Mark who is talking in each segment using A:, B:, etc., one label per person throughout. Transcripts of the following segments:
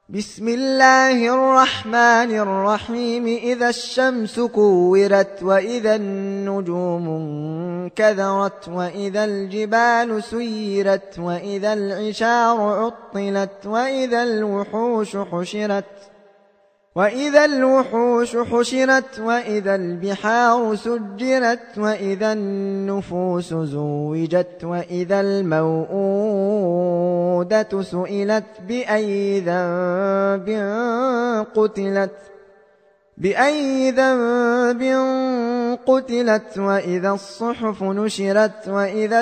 A: بسم الله الرحمن الرحيم. إذا الشمس كورت وإذا النجوم انكدرت وإذا الجبال سيرت وإذا العشار عطلت وإذا الوحوش حشرت وإذا البحار سجرت وإذا النفوس زوجت وإذا الموءودة سئلت بأي ذنب قتلت وإذا الصحف نشرت وإذا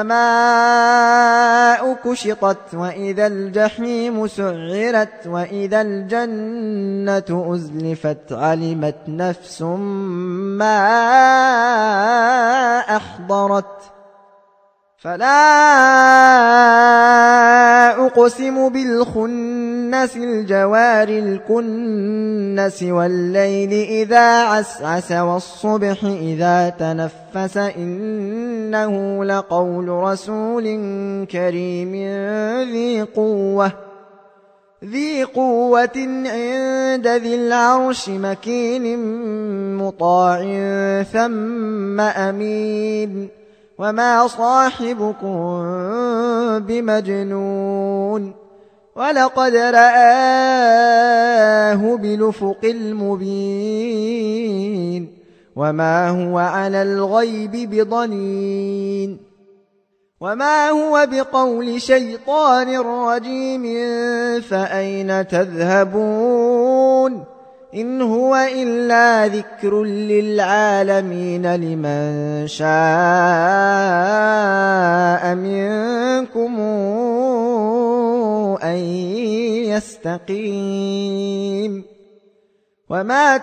A: السماء كشطت وإذا الجحيم سعرت وإذا الجنة أزلفت علمت نفس ما أحضرت. فلا أقسم بالخنس الجوار الكنس والليل إذا عسعس والصبح إذا تنفس إنه لقول رسول كريم ذي قوة عند ذي العرش مكين مطاع ثم أمين. وما صاحبكم بمجنون ولقد رآه بالأفق المبين وما هو على الغيب بضنين وما هو بقول شيطان رجيم فأين تذهبون إن هو إلا ذكر للعالمين لمن شاء منكم أن يستقيم. وما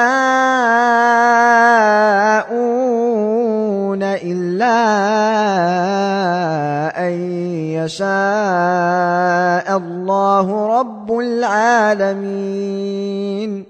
A: تشاءون إلا أن يشاء الله رب العالمين.